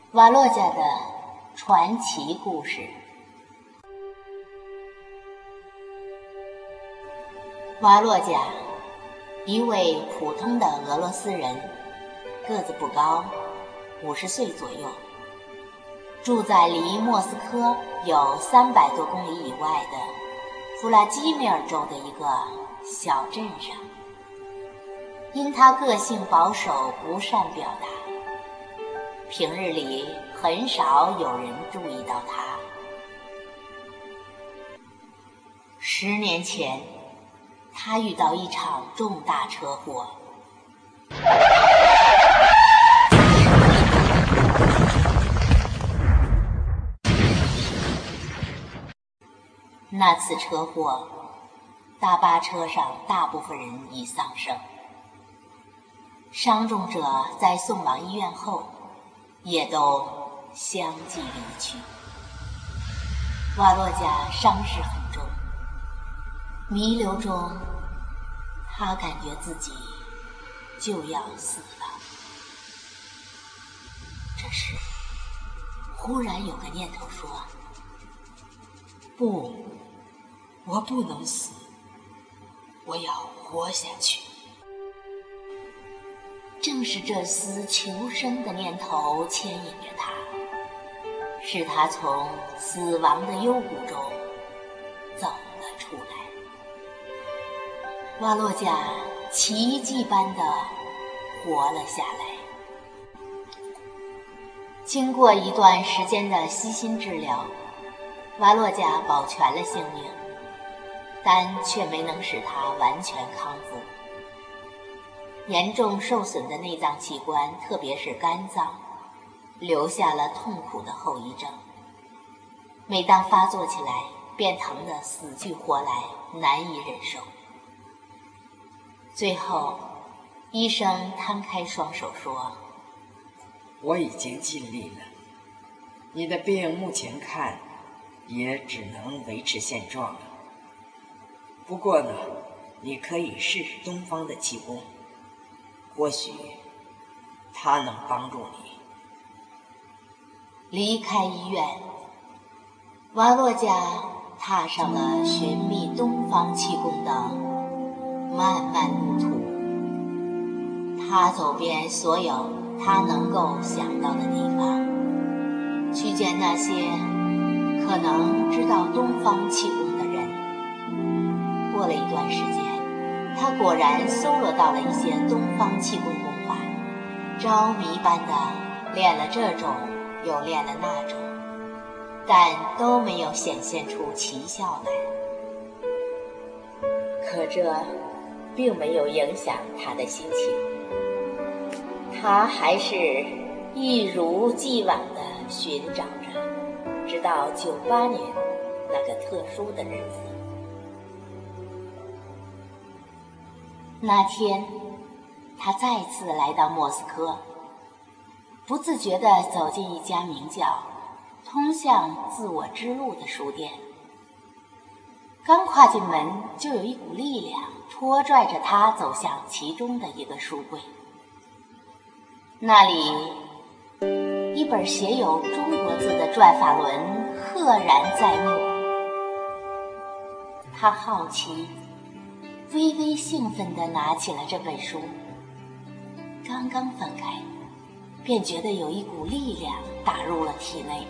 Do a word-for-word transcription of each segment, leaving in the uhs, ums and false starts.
瓦洛加的传奇故事。瓦洛加，一位普通的俄罗斯人，个子不高，五十岁左右，住在离莫斯科有三百多公里以外的弗拉基米尔州的一个小镇上。因他个性保守，不善表达，平日里很少有人注意到他。十年前，他遇到一场重大车祸。那次车祸，大巴车上大部分人已丧生，伤重者在送往医院后也都相继离去。瓦洛加伤势很重，弥留中他感觉自己就要死了。这时忽然有个念头说， 不，我不能死，我要活下去。 正是这丝求生的念头牵引着他，使他从死亡的幽谷中走了出来。瓦洛加奇迹般地活了下来。经过一段时间的悉心治疗，瓦洛加保全了性命，但却没能使他完全康复。严重受损的内脏器官，特别是肝脏，留下了痛苦的后遗症。每当发作起来，便疼得死去活来，难以忍受。最后，医生摊开双手说， 我已经尽力了，你的病目前看也只能维持现状了。不过呢，你可以试试东方的气功，或许它能帮助你。 离开医院，瓦洛加踏上了寻觅东方气功的漫漫路途。他走遍所有他能够想到的地方，去见那些可能知道东方气功的人。过了一段时间，他果然搜罗到了一些东方气功功法，着迷般的练了这种又练了那种，但都没有显现出奇效来。可这并没有影响他的心情，他还是一如既往地寻找着，直到九八年那个特殊的日子。那天，他再次来到莫斯科，不自觉地走进一家名叫“通向自我之路”的书店。刚跨进门，就有一股力量拖拽着他走向其中的一个书柜。那里，一本写有中国字的转法轮赫然在目。他好奇，微微兴奋地拿起了这本书，刚刚翻开，便觉得有一股力量打入了体内。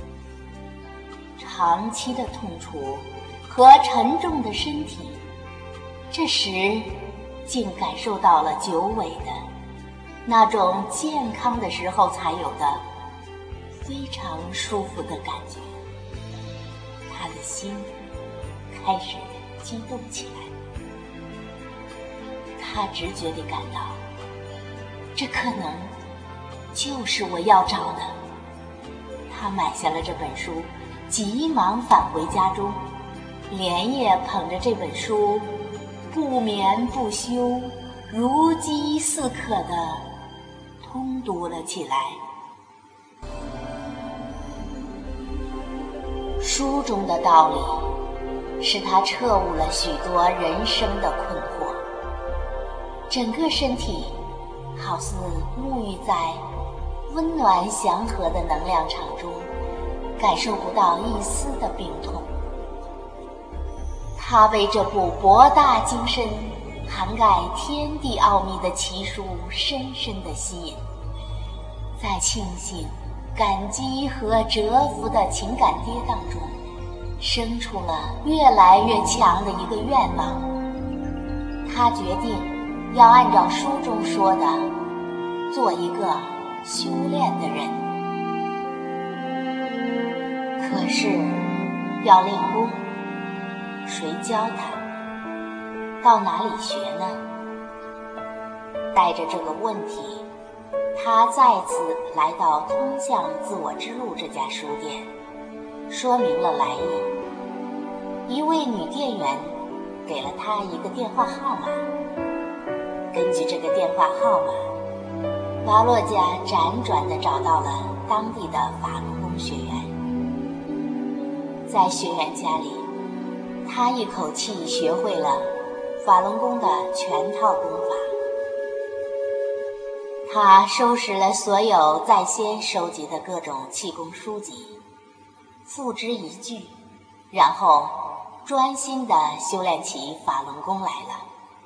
长期的痛楚和沉重的身体，这时竟感受到了久违的那种健康的时候才有的非常舒服的感觉。他的心开始激动起来。他直觉地感到，这可能就是我要找的。他买下了这本书，急忙返回家中，连夜捧着这本书，不眠不休，如饥似渴地通读了起来。书中的道理使他彻悟了许多人生的困惑，整个身体好似沐浴在温暖祥和的能量场中，感受不到一丝的病痛。他被这部博大精深、涵盖天地奥秘的奇书深深地吸引，在庆幸、感激和折服的情感跌宕中，生出了越来越强的一个愿望。他决定要按照书中说的，做一个修炼的人。可是要练功，谁教他？到哪里学呢？带着这个问题，他再次来到通向自我之路这家书店，说明了来意。一位女店员给了他一个电话号码，根据这个电话号码，瓦洛加辗转地找到了当地的法轮功学员。在学员家里，他一口气学会了法轮功的全套功法。他收拾了所有在先收集的各种气功书籍，付之一炬，然后专心地修炼起法轮功来了。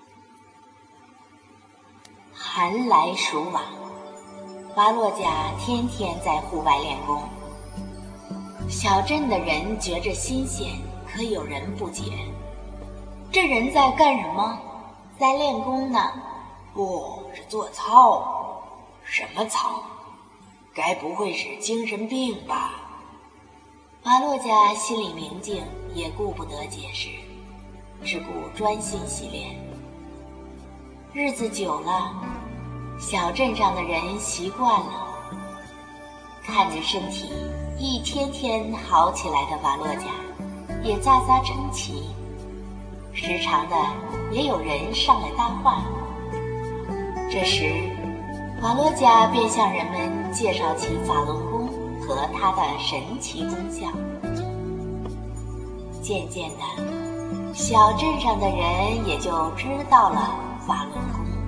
寒来暑往，瓦洛加天天在户外练功。小镇的人觉着新鲜，可有人不解，这人在干什么？在练功呢？ 不是做操。什么操？该不会是精神病吧？ 瓦洛加心里明镜，也顾不得解释，只顾专心习练。日子久了，小镇上的人习惯了，看着身体一天天好起来的瓦洛加，也咂咂称奇。时常的也有人上来搭话。这时瓦洛加便向人们介绍起法轮功和它的神奇功效。渐渐的，小镇上的人也就知道了法轮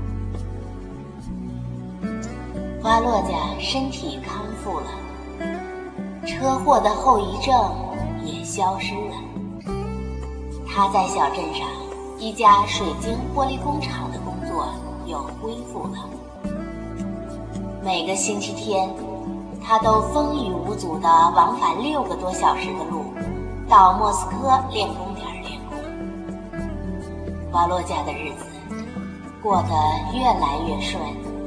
功。瓦洛加身体康复了，车祸的后遗症也消失了。他在小镇上一家水晶玻璃工厂的工作又恢复了。每个星期天，他都风雨无阻地往返六个多小时的路，到莫斯科练功点练功。瓦洛加的日子过得越来越顺。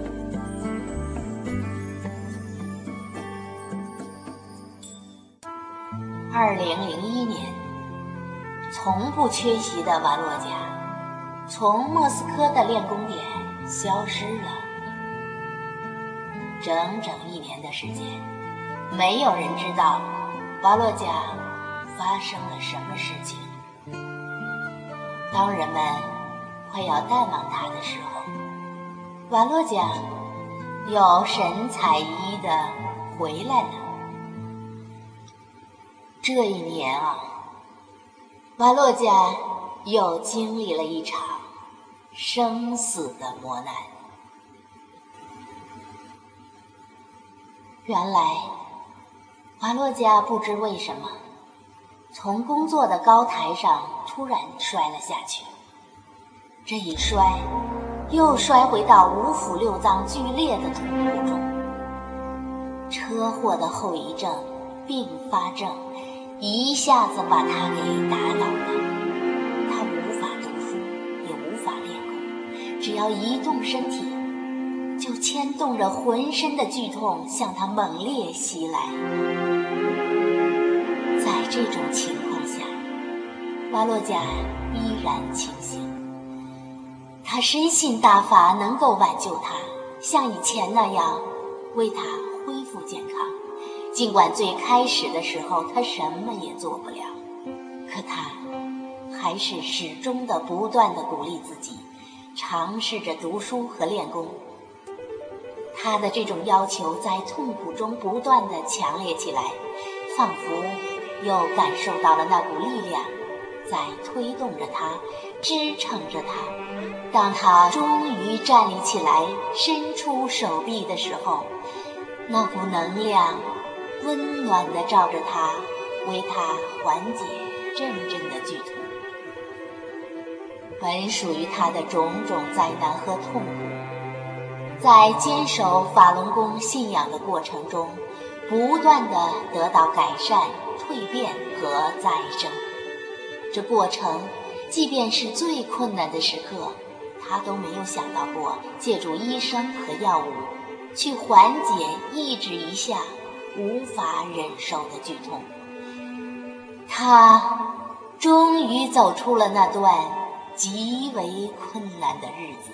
二零零一年，从不缺席的瓦洛加从莫斯科的练功点消失了。整整一年的时间，没有人知道瓦洛加发生了什么事情。当人们快要淡忘他的时候，瓦洛加又神采奕奕地回来了。这一年啊，瓦洛加又经历了一场生死的磨难。原来瓦洛加不知为什么从工作的高台上突然摔了下去，这一摔又摔回到五腑六脏剧烈的痛苦中。车祸的后遗症并发症一下子把他给打倒了，他无法读书，也无法练功，只要一动身体，就牵动着浑身的剧痛向他猛烈袭来。在这种情况下，瓦洛加依然清醒，他深信大法能够挽救他，像以前那样为他恢复健康。尽管最开始的时候他什么也做不了，可他还是始终的不断的鼓励自己，尝试着读书和练功。他的这种要求在痛苦中不断的强烈起来，仿佛又感受到了那股力量在推动着他，支撑着他。当他终于站立起来，伸出手臂的时候， 那股能量温暖地照着他，为他缓解阵阵的剧痛。本属于他的种种灾难和痛苦，在坚守法轮功信仰的过程中，不断地得到改善、蜕变和再生。这过程，即便是最困难的时刻，他都没有想到过借助医生和药物去缓解、抑制一下无法忍受的剧痛。他终于走出了那段极为困难的日子。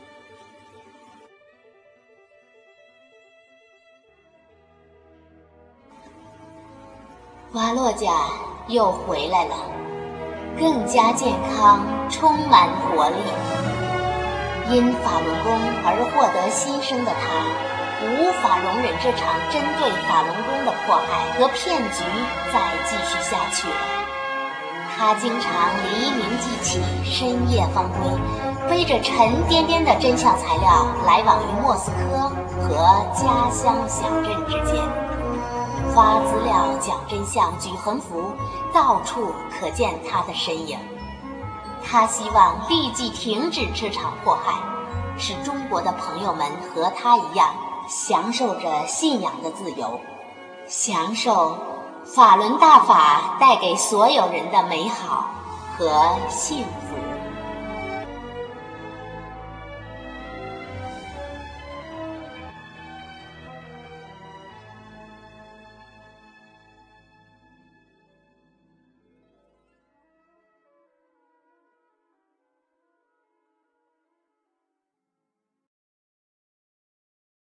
瓦洛贾又回来了，更加健康，充满活力。因法轮功而获得新生的他，无法容忍这场针对法轮功的迫害和骗局再继续下去了。他经常黎明即起，深夜方归，背着沉甸甸的真相材料来往于莫斯科和家乡小镇之间，发资料讲真相举横幅，到处可见他的身影。他希望立即停止这场迫害，使中国的朋友们和他一样享受着信仰的自由，享受法轮大法带给所有人的美好和幸福。